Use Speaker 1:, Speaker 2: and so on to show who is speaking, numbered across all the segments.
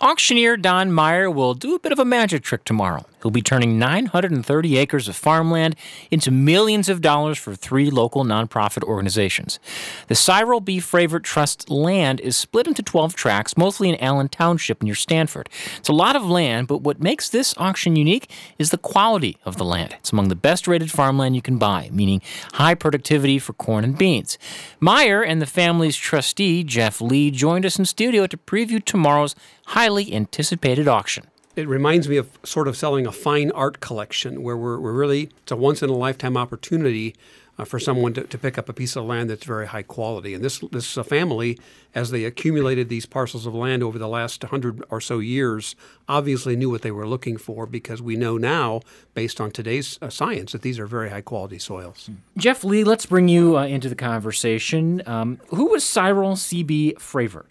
Speaker 1: Auctioneer Don Meyer will do a bit of a magic trick tomorrow. He'll be turning 930 acres of farmland into millions of dollars for 3 local nonprofit organizations. The Cyril B. Fravert Trust land is split into 12 tracts, mostly in Allen Township near Stanford. It's a lot of land, but what makes this auction unique is the quality of the land. It's among the best-rated farmland you can buy, meaning high productivity for corn and beans. Meyer and the family's trustee, Jeff Lee, joined us in studio to preview tomorrow's highly anticipated auction.
Speaker 2: It reminds me of sort of selling a fine art collection where we're really, it's a once-in-a-lifetime opportunity for someone to pick up a piece of land that's very high quality. And this family, as they accumulated these parcels of land over the last 100 or so years, obviously knew what they were looking for, because we know now, based on today's science, that these are very high-quality soils.
Speaker 1: Jeff Lee, let's bring you into the conversation. Who was Cyril C.B. Fravert?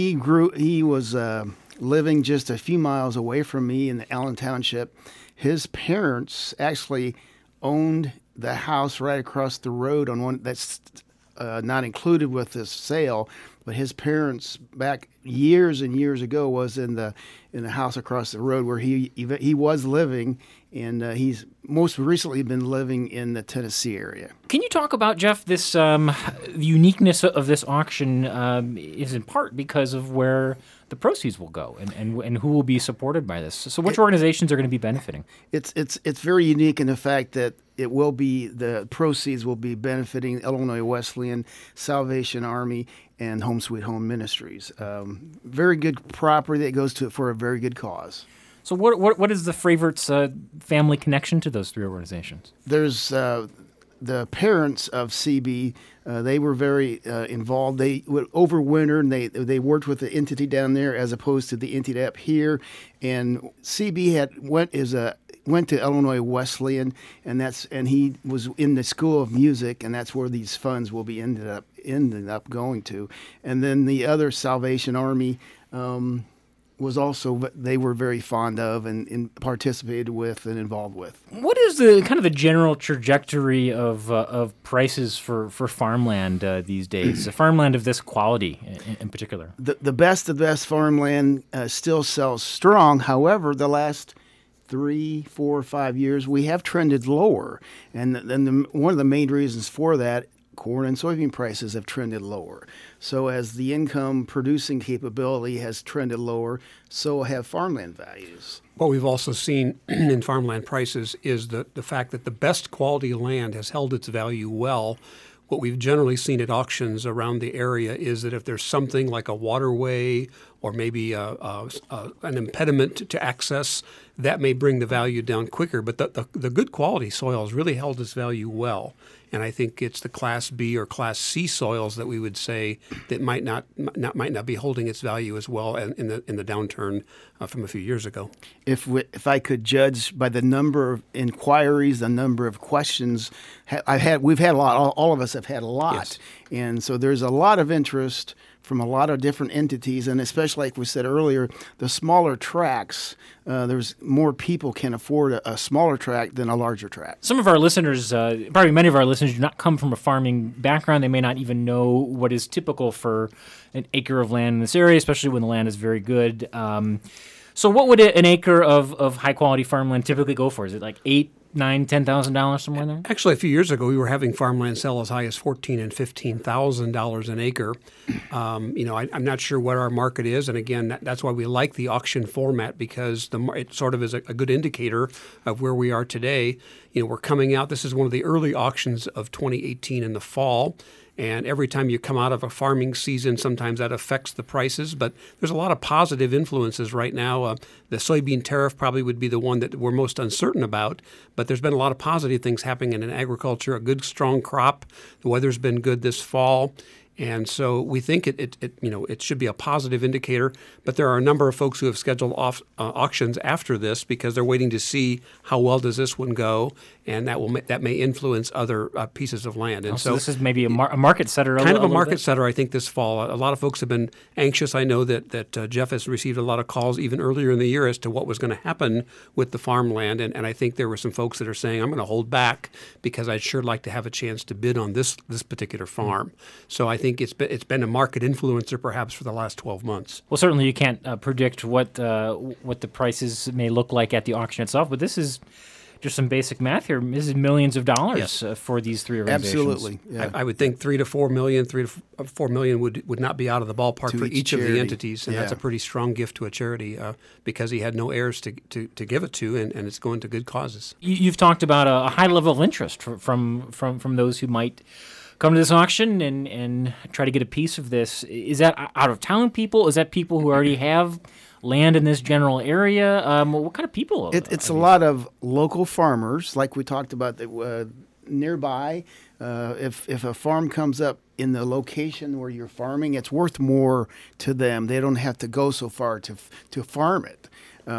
Speaker 3: He was living just a few miles away from me in the Allen Township. His parents actually owned the house right across the road on one that's not included with this sale, but his parents back years and years ago was in the house across the road where he was living, and he's most recently been living in the Tennessee area.
Speaker 1: Can you talk about, Jeff, this uniqueness of this auction is in part because of where the proceeds will go and who will be supported by this. So which organizations are going to be benefiting?
Speaker 3: It's very unique in the fact that the proceeds will be benefiting Illinois Wesleyan, Salvation Army, and Home Sweet Home Ministries. Very good property that goes for a very good cause.
Speaker 1: So what is the Fravert's family connection to those 3 organizations?
Speaker 3: There's the parents of CB. They were very involved. They would overwinter, and they worked with the entity down there as opposed to the entity up here. And CB went to Illinois Wesleyan, and he was in the School of Music, and that's where these funds will be ended up going to. And then the other Salvation Army was also, they were very fond of and participated with and involved with.
Speaker 1: What is the kind of the general trajectory of prices for farmland these days? Farmland of this quality in particular.
Speaker 3: The best of the best farmland still sells strong. However, the last 3, 4, 5 years, we have trended lower. And then one of the main reasons for that, corn and soybean prices have trended lower. So as the income producing capability has trended lower, so have farmland values.
Speaker 2: What we've also seen in farmland prices is the fact that the best quality land has held its value well. What we've generally seen at auctions around the area is that if there's something like a waterway or maybe an impediment to access, that may bring the value down quicker. But the good quality soils really held its value well. And I think it's the Class B or Class C soils that we would say that might not be holding its value as well in the downturn from a few years ago.
Speaker 3: If I could judge by the number of inquiries, the number of questions we've had a lot. All of us have had a lot,
Speaker 2: yes.
Speaker 3: And so there's a lot of interest from a lot of different entities, and especially like we said earlier, the smaller tracts. There's more people can afford a smaller tract than a larger tract.
Speaker 1: Some of our listeners, probably many of our listeners, do not come from a farming background. They may not even know what is typical for an acre of land in this area, especially when the land is very good. So what would an acre of high-quality farmland typically go for? Is it like $8,000, $9,000, $10,000, somewhere in there?
Speaker 2: Actually, a few years ago, we were having farmland sell as high as $14,000 and $15,000 an acre. I'm not sure what our market is, and again, that's why we like the auction format, because it sort of is a good indicator of where we are today. We're coming out. This is one of the early auctions of 2018 in the fall. And every time you come out of a farming season, sometimes that affects the prices. But there's a lot of positive influences right now. The soybean tariff probably would be the one that we're most uncertain about. But there's been a lot of positive things happening in agriculture, a good, strong crop. The weather's been good this fall. And so we think it should be a positive indicator, but there are a number of folks who have scheduled auctions after this because they're waiting to see how well does this one go, and that may influence other pieces of land. And
Speaker 1: so this is maybe a market setter.
Speaker 2: Kind of a market setter, I think, this fall. A lot of folks have been anxious. I know that Jeff has received a lot of calls even earlier in the year as to what was going to happen with the farmland, and I think there were some folks that are saying, I'm going to hold back because I'd sure like to have a chance to bid on this particular farm. So I think think it's been a market influencer perhaps for the last 12 months.
Speaker 1: Well, certainly you can't predict what the prices may look like at the auction itself, but this is just some basic math here. This is millions of dollars for these three organizations.
Speaker 3: Absolutely. Yeah.
Speaker 2: I would think 3 to 4 million, 3 to 4 million would not be out of the ballpark for each of the
Speaker 3: charity.
Speaker 2: entities, and that's a pretty strong gift to a charity because he had no heirs to give it to, and it's going to good causes.
Speaker 1: You've talked about a high level of interest from those who might come to this auction and try to get a piece of this. Is that out of town people? Is that people who already have land in this general area? What kind of people?
Speaker 3: It's a lot of local farmers, like we talked about nearby. If a farm comes up in the location where you're farming, it's worth more to them. They don't have to go so far to farm it.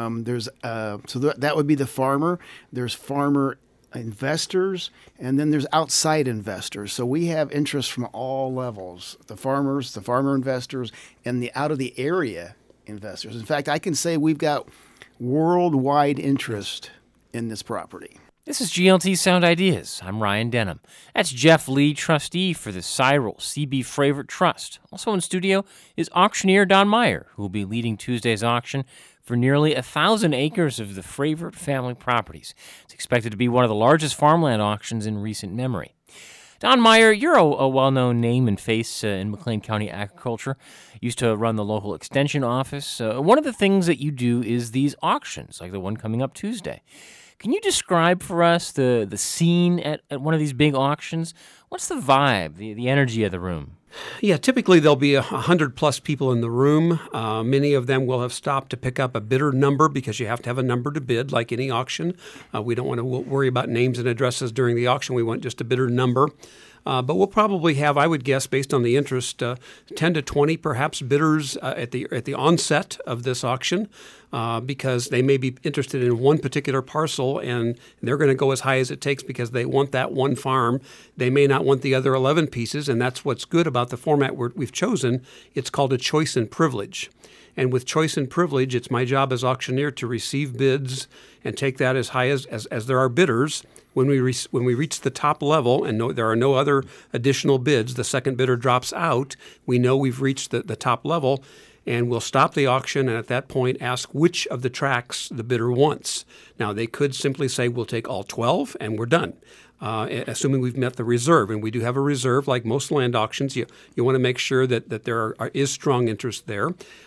Speaker 3: That would be the farmer. There's farmer investors, and then there's outside investors. So we have interest from all levels: the farmers, the farmer investors, and the out of the area investors. In fact, I can say we've got worldwide interest in this property.
Speaker 1: This is GLT Sound Ideas. I'm Ryan Denham. That's Jeff Lee, trustee for the Cyril C.B. Fravert Trust. Also in studio is auctioneer Don Meyer, who will be leading Tuesday's auction for nearly 1,000 acres of the Fravert family properties. It's expected to be one of the largest farmland auctions in recent memory. Don Meyer, you're a well-known name and face in McLean County agriculture. Used to run the local extension office. One of the things that you do is these auctions, like the one coming up Tuesday. Can you describe for us the scene at one of these big auctions? What's the vibe, the energy of the room?
Speaker 2: Yeah, typically there'll be 100-plus people in the room. Many of them will have stopped to pick up a bidder number because you have to have a number to bid, like any auction. We don't want to worry about names and addresses during the auction. We want just a bidder number. But we'll probably have, I would guess, based on the interest, 10 to 20 perhaps bidders at the onset of this auction because they may be interested in one particular parcel and they're going to go as high as it takes because they want that one farm. They may not want the other 11 pieces, and that's what's good about the format we've chosen. It's called a choice and privilege. And with choice and privilege, it's my job as auctioneer to receive bids and take that as high as there are bidders. When we reach the top level and there are no other additional bids, the second bidder drops out, we know we've reached the top level, and we'll stop the auction and at that point ask which of the tracts the bidder wants. Now, they could simply say, we'll take all 12 and we're done. Assuming we've met the reserve, and we do have a reserve like most land auctions. You want to make sure that there is strong interest there,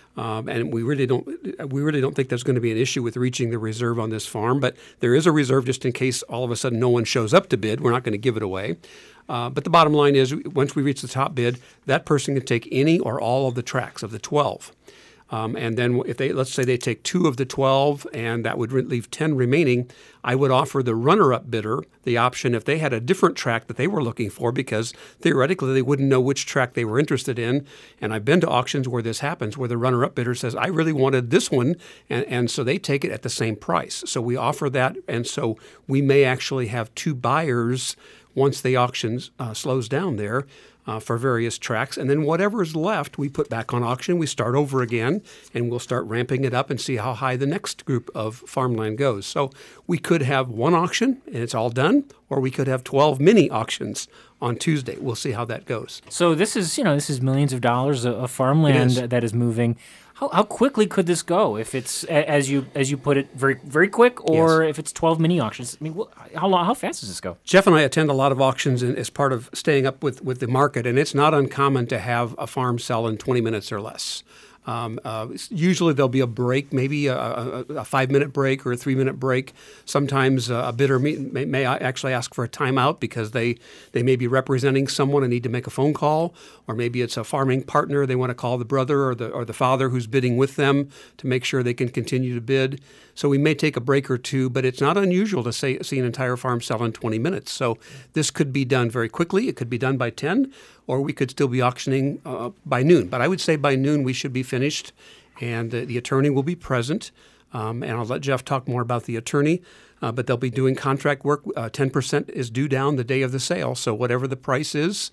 Speaker 2: and we really don't think there's going to be an issue with reaching the reserve on this farm. But there is a reserve just in case all of a sudden no one shows up to bid. We're not going to give it away. But the bottom line is, once we reach the top bid, that person can take any or all of the tracts of the 12. And then if let's say they take 2 of the 12 and that would leave 10 remaining, I would offer the runner-up bidder the option if they had a different tract that they were looking for, because theoretically they wouldn't know which tract they were interested in. And I've been to auctions where this happens, where the runner-up bidder says, I really wanted this one, and so they take it at the same price. So we offer that, and so we may actually have 2 buyers once the auction slows down there. For various tracts, and then whatever is left, we put back on auction. We start over again, and we'll start ramping it up and see how high the next group of farmland goes. So we could have one auction, and it's all done, or we could have 12 mini auctions on Tuesday. We'll see how that goes.
Speaker 1: So this is millions of dollars of farmland that is moving. How quickly could this go? If it's, as you put it, very very quick, or if it's 12 mini auctions? I mean, how fast does this go?
Speaker 2: Jeff and I attend a lot of auctions as part of staying up with the market, and it's not uncommon to have a farm sell in 20 minutes or less. Usually there'll be a break, maybe a 5-minute break or a 3-minute break. Sometimes a bidder may actually ask for a timeout because they may be representing someone and need to make a phone call, or maybe it's a farming partner. They want to call the brother or the father who's bidding with them to make sure they can continue to bid. So we may take a break or two, but it's not unusual to see an entire farm sell in 20 minutes. So this could be done very quickly. It could be done by 10, or we could still be auctioning by noon. But I would say by noon we should be finished, and the attorney will be present. And I'll let Jeff talk more about the attorney. but they'll be doing contract work. 10% is due down the day of the sale. So whatever the price is,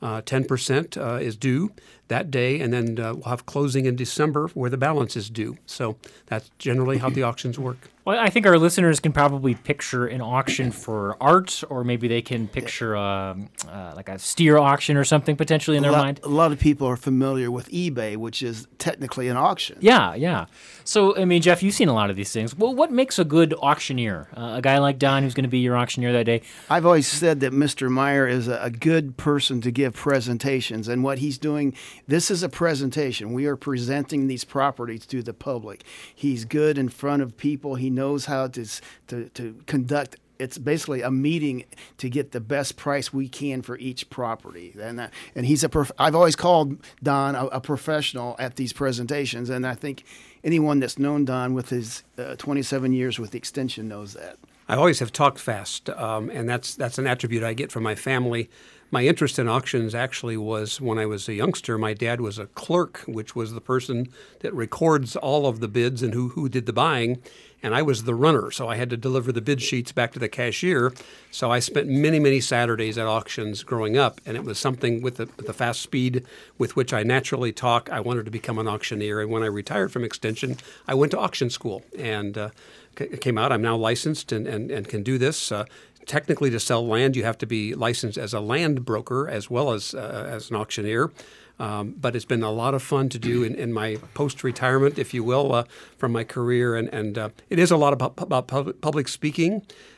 Speaker 2: 10% is due that day, and then we'll have closing in December where the balance is due. So that's generally how the auctions work.
Speaker 1: Well, I think our listeners can probably picture an auction for art, or maybe they can picture like a steer auction or something potentially in their mind.
Speaker 3: A lot of people are familiar with eBay, which is technically an auction.
Speaker 1: Yeah. So, I mean, Jeff, you've seen a lot of these things. Well, what makes a good auctioneer? A guy like Don, who's going to be your auctioneer that day?
Speaker 3: I've always said that Mr. Meyer is a good person to give presentations, and what he's doing, this is a presentation. We are presenting these properties to the public. He's good in front of people. He knows how to conduct. It's basically a meeting to get the best price we can for each property. And he's I've always called Don a professional at these presentations, and I think anyone that's known Don with his 27 years with the extension knows that.
Speaker 2: I always have talked fast, and that's an attribute I get from my family. My interest in auctions actually was when I was a youngster. My dad was a clerk, which was the person that records all of the bids and who did the buying, and I was the runner, so I had to deliver the bid sheets back to the cashier. So I spent many, many Saturdays at auctions growing up, and it was something with the fast speed with which I naturally talk. I wanted to become an auctioneer, and when I retired from Extension, I went to auction school and came out. I'm now licensed and can do this. Technically, to sell land, you have to be licensed as a land broker as well as an auctioneer. But it's been a lot of fun to do in my post-retirement, if you will, from my career. And it is a lot about public speaking.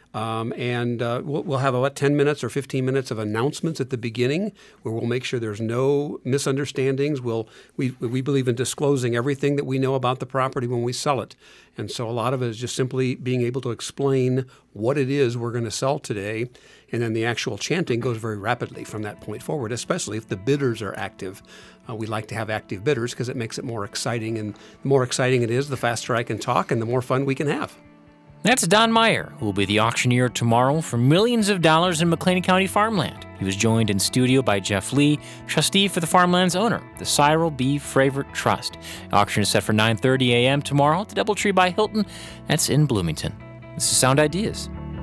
Speaker 2: We'll have about 10 minutes or 15 minutes of announcements at the beginning where we'll make sure there's no misunderstandings. We believe in disclosing everything that we know about the property when we sell it. And so a lot of it is just simply being able to explain what it is we're going to sell today. And then the actual chanting goes very rapidly from that point forward, especially if the bidders are active. We like to have active bidders because it makes it more exciting. And the more exciting it is, the faster I can talk and the more fun we can have.
Speaker 1: That's Don Meyer, who will be the auctioneer tomorrow for millions of dollars in McLean County farmland. He was joined in studio by Jeff Lee, trustee for the farmland's owner, the Cyril B. Fravert Trust. The auction is set for 9:30 a.m. tomorrow at the DoubleTree by Hilton. That's in Bloomington. This is Sound Ideas.